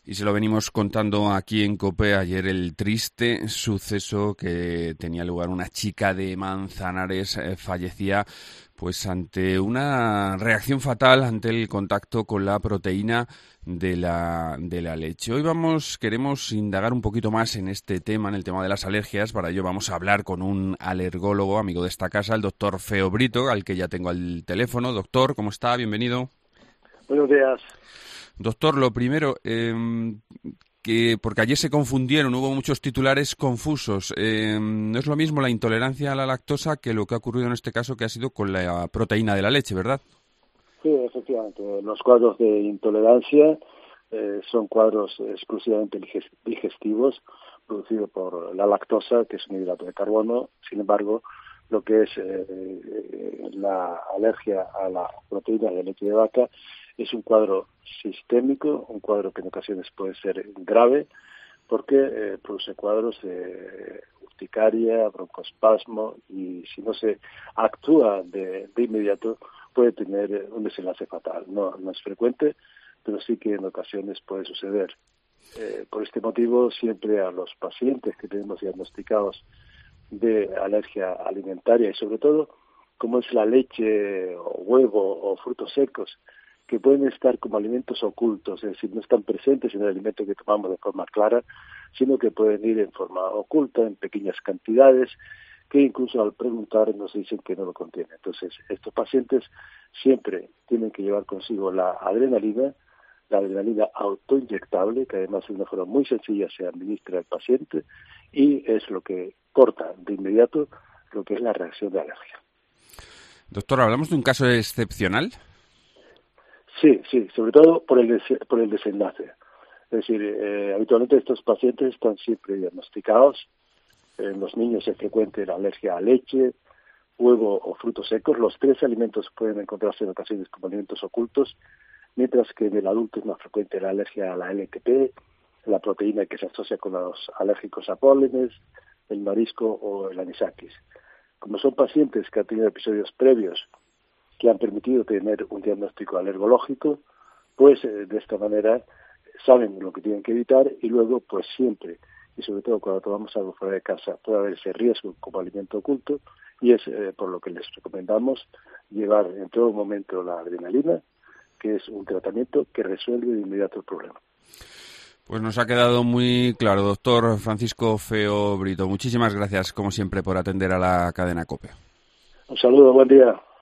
Y se lo venimos contando aquí en COPE ayer, el triste suceso que tenía lugar. Una chica de Manzanares fallecía pues ante una reacción fatal ante el contacto con la proteína de la leche. Hoy queremos indagar un poquito más en este tema, en el tema de las alergias. Para ello vamos a hablar con un alergólogo, amigo de esta casa, el doctor Feo Brito, al que ya tengo al teléfono. Doctor, ¿cómo está? Bienvenido. Buenos días. Doctor, lo primero, que porque ayer se confundieron, hubo muchos titulares confusos. No es lo mismo la intolerancia a la lactosa que lo que ha ocurrido en este caso, que ha sido con la proteína de la leche, ¿verdad? Sí, efectivamente. Los cuadros de intolerancia son cuadros exclusivamente digestivos producidos por la lactosa, que es un hidrato de carbono. Sin embargo, lo que es la alergia a la proteína de leche de vaca es un cuadro sistémico, un cuadro que en ocasiones puede ser grave, porque produce cuadros de urticaria, broncoespasmo, y si no se actúa de inmediato puede tener un desenlace fatal. No es frecuente, pero sí que en ocasiones puede suceder. Por este motivo, siempre a los pacientes que tenemos diagnosticados de alergia alimentaria, y sobre todo como es la leche o huevo o frutos secos, que pueden estar como alimentos ocultos, es decir, no están presentes en el alimento que tomamos de forma clara, sino que pueden ir en forma oculta, en pequeñas cantidades, que incluso al preguntar nos dicen que no lo contiene. Entonces, estos pacientes siempre tienen que llevar consigo la adrenalina autoinyectable, que además de una forma muy sencilla se administra al paciente, y es lo que corta de inmediato lo que es la reacción de alergia. Doctor, ¿hablamos de un caso excepcional? Sí, sobre todo por el desenlace. Es decir, habitualmente estos pacientes están siempre diagnosticados. En los niños es frecuente la alergia a leche, huevo o frutos secos. Los tres alimentos pueden encontrarse en ocasiones como alimentos ocultos, mientras que en el adulto es más frecuente la alergia a la LTP, la proteína que se asocia con los alérgicos a pólenes, el marisco o el anisakis. Como son pacientes que han tenido episodios previos que han permitido tener un diagnóstico alergológico, pues de esta manera saben lo que tienen que evitar, y luego pues siempre, y sobre todo cuando tomamos algo fuera de casa, puede haber ese riesgo como alimento oculto, y es por lo que les recomendamos llevar en todo momento la adrenalina, que es un tratamiento que resuelve de inmediato el problema. Pues nos ha quedado muy claro, doctor Francisco Feo Brito. Muchísimas gracias, como siempre, por atender a la cadena COPE. Un saludo, buen día.